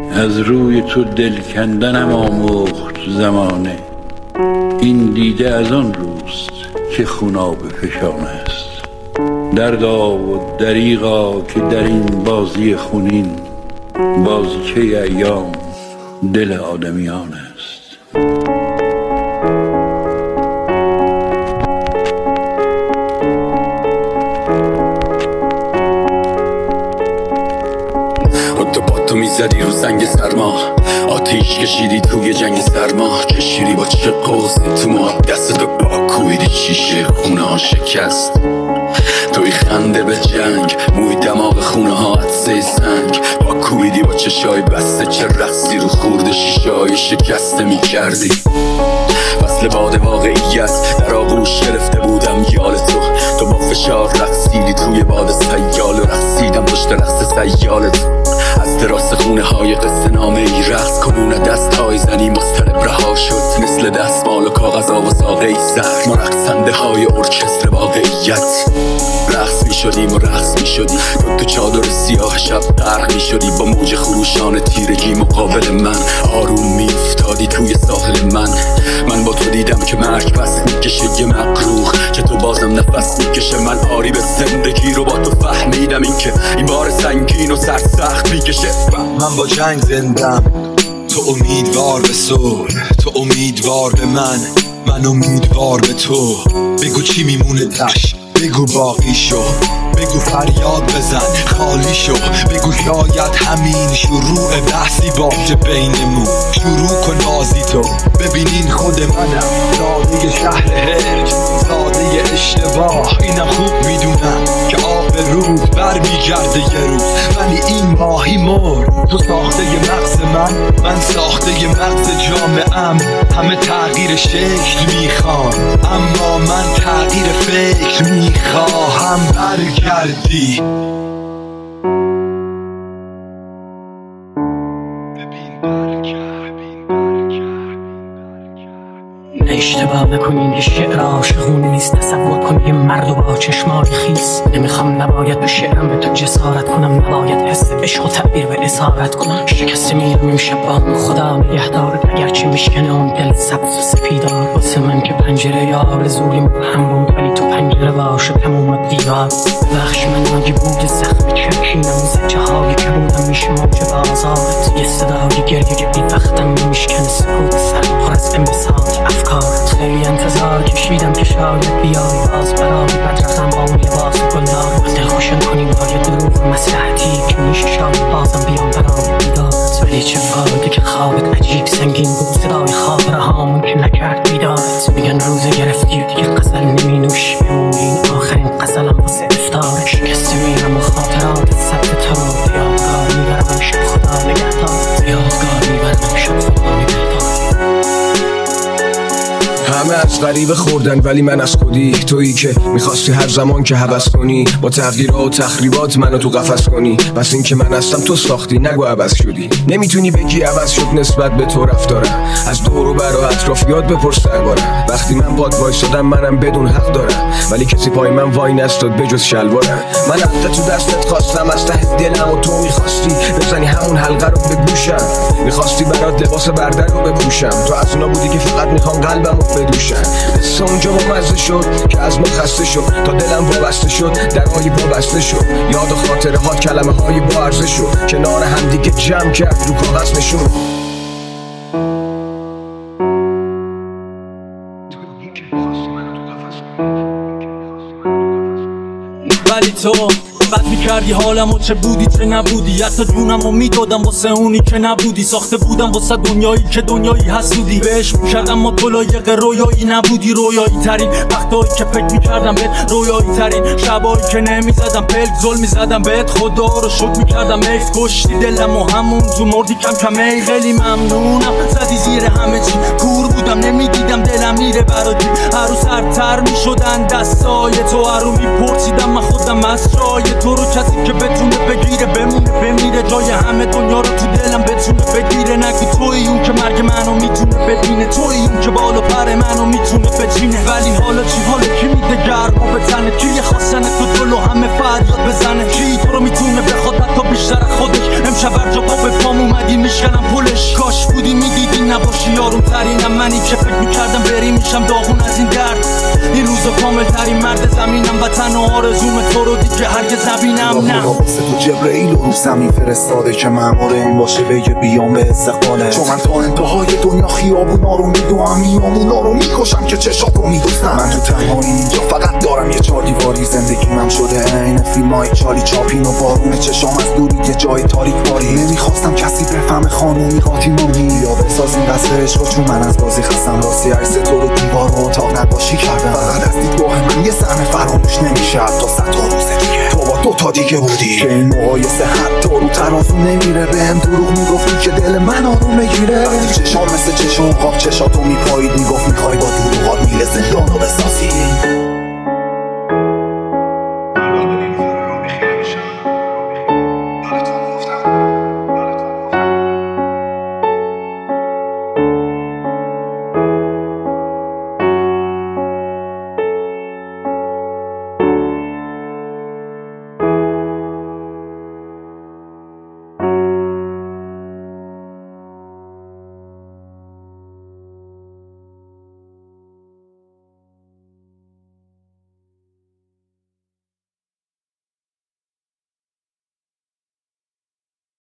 از روی تو دل کندنم آموخت زمانه. این دیده از آن روست که خوناب فشان است. دردا و دریغا که در این بازی خونین بازیچه ایام دل آدمیان است. تو میزدی رو سنگ سرما، آتیش کشیدی توی جنگ سرما، کشیدی با چه قوزی تو ما، دستتو باکویدی شیشه خونه ها شکست. توی خنده به جنگ، موی دماغ خونه ها عطسه سنگ، باکویدی با چشای بسته، چه رقصی رو خورده شیشه های شکسته میکردی. فصل باد واقعیت در آغوش گرفته بودم یال تو با فشار رقصیدی توی باد سیال و رقصیدم پشت رقص سیال تو. از دراز خونه های قصه نامه ای رقص کنون دست های زنی مضطرب رها شد، مثل دستمال و کاغذها و ساقه ای زهر، ما رقصنده های ارکستر واقعیت. رقص می شدیم و رقص می شدی، تو چادر سیاه شب غرق می شدی، با موج خروشان تیرگی مقابل من آروم می افتادی توی ساحل من با تو دیدم که مرگ پس میکشه یه مقروخ، که تو بازم نفس میکشه. من آری به زندگی رو با تو فهمیدم، این که این بار سنگین و سرسخت میکشه. من با جنگ زندم، تو امیدوار به صلح، تو امیدوار به من امیدوار به تو. بگو چی میمونه تش، بگو باقی شو، بگو فریاد بزن خالی شو، بگو شاید همین شروع بحثی باشه بینمون. شروع کن بازی تو، ببینین خود منم ساده شهر هرج، ساده اشتباه. اینم خوب میدونم که آب روز برمیگرده یه روز، ولی این ماهی مرد. تو ساخته ی مغز من ساخته ی مغز جامعه‌ام. همه تغییر شکل میخوان، اما من تغییر فکر میخواهم. برگردی اشتباه نکنین یه شعر عاشقونه نیست. تصور کن یه مرد و با چشمای خیس. نمیخوام نباید به شعرم به تو جسارت کنم، نباید حس عشق و تعبیر به اسارت کنم. شکسته میرم امشب با هم خدا نگهدارت، اگرچه میشکنه اون دل سبز و سپیدار. واسه من که پنجره یا آرزوی مبهم بود، ولی تو پنجره باشه تموم دیوار. بخش من آگی بود زخم چرکینم، زجه هایی که بودم میشه موج بازارت. یه صدای گریه که بی وقتم میشکنه سکوت سر پر از انبساط افکار. خیلی انتظار کشیدم که شاید بیای باز برای بدرقم با اون لباس گلدار. دل خوشم کنی با یه دروغ مسلحتی که میشه شاید بازم بیام برای بیدارت. ولی چه فایده که خوابت عجیب سنگین بود، صدای خاطره هامون که نکرد بیدارت. میگن روزه گرفتی و دیگه غزل نمی نوشی، بمونین آخرین غزلم واسه افطار. شکسته میرم و خاطرات ثبت تو رو یادگار میبرم شب خدا نگهدار. یادگار میبرم شب خدا نگهدار. همه از غریبه خوردن ولی من از خودی. تویی که میخواستی هر زمان که هوس کنی، با تغییرات و تخریبات منو تو قفس کنی. بس این که من هستم تو ساختی، نگو عوض شدی. نمیتونی بگی عوض شد نسبت به تو رفتارم. از دور و بر و اطرافیات بپرس دربارم. وقتی من باد وایسادم منم بدون حق دارم، ولی کسی پای من وای نستاد بجز شلوارم. من حق تو دستت خواستم از ته دلم، و تو میخواستی بزنی همون حلقه رو به گوشم. میخواستی برات لباس بردر رو بپوشم، تو از اونا بودی که فقط میخوام قلبم رو بدوشن. قصه اونجا مزه شد که از ما خسته شد، تا دلم وابسته شد درهای وابسته شد. یاد و خاطره ها کلمه های با عرضه شد، کنار هم دیگه جمع کرد رو کاغذ نشون. ولی تو بد میکردی حالمو، چه بودی چه نبودی. حتی جونمو میدادم واسه اونی که نبودی. ساخته بودم واسه دنیایی که دنیایی حسودی. بهش میکردم ما تو لایق رویایی نبودی. رویایی ترین وقتایی که فکر میکردم بهت، رویایی ترین شبایی که نمیزدم پلک ظلم میزدم بهت. خدا رو شکر میکردم حیف کشتی دلم و همون تو مردی کم کم. ای خیلی ممنونم زدی زیر همه چی. کور بودم نمیدیدم دلم میره برادی. هر روز سرتر میشدن دستای تو، هر رو میپرسیدم من خودم از جای تو رو. کسی که بتونه بگیره بمونه بمیره، جای همه دنیا رو تو دلم بتونه بگیره. نگو توی اون که مرگ منو میتونه ببینه، توی اون که بال و پر منو میتونه بچینه. ولی حالا چی؟ حالا کی میده گرما به تنه؟ کی خواستن تو جلو همه فریاد بزنه؟ کی تو رو میتونه بخواد حتی بیشتر خودش؟ امشب هر جا پا به پام اومدی میشه بشکنم پلش. کاش بودی میدیدی نباشی یارم ترینم منی که فکر میکردم بری میشم داغون از این درد. این روزا کامل ترین مرد زمینم و تنها آرزوم تو رو دیگه هرگز نبینم. نه واسه تو جبرئیل رو زمین فرستاده که مأمور این باشه بگه بیام به استقبالت، چون من تا انتهای دنیا خیابونا رو میدوام، میامونا رو میکشم که چشاتو میدوستم. من تو تنهایی اینجا فقط دارم یه چار دیواری، زندگیمم شده عین فیلمای چالی چاپین و بارون چشام از دوری یه جای تاریک باری. نمیخواستم کسی بفهمه خانومی قاطیمونی یا بسازیم قصر عشق، چون من از بازی خستم واسه عکس تو رو دیوار و اتاق نقاشی کردم. فقط از دیدگاه من یه صحنه فراموش نمیشه تا 100 تا روز دیگه تو با 2 تا دیگه بودی که این مقایسه حتی رو ترازو نمیره. بهم دروغ میگفتی که دل من آروم بگیره، وقتی چشام مثل چشم قاب چشاتو میپایید میگفت میخوای با دروغات میل زندانو بسازی.